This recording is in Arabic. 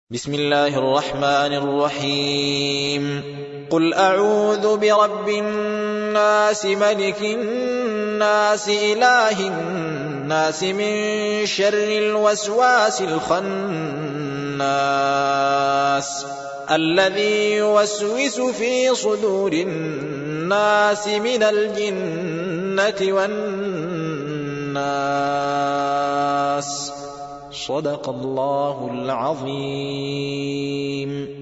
بسم الله الرحمن الرحيم قل أعوذ برب الناس ملك الناس إله الناس من شر الوسواس الخناس الذي يوسوس في صدور الناس من الجنة والناس. صدق الله العظيم.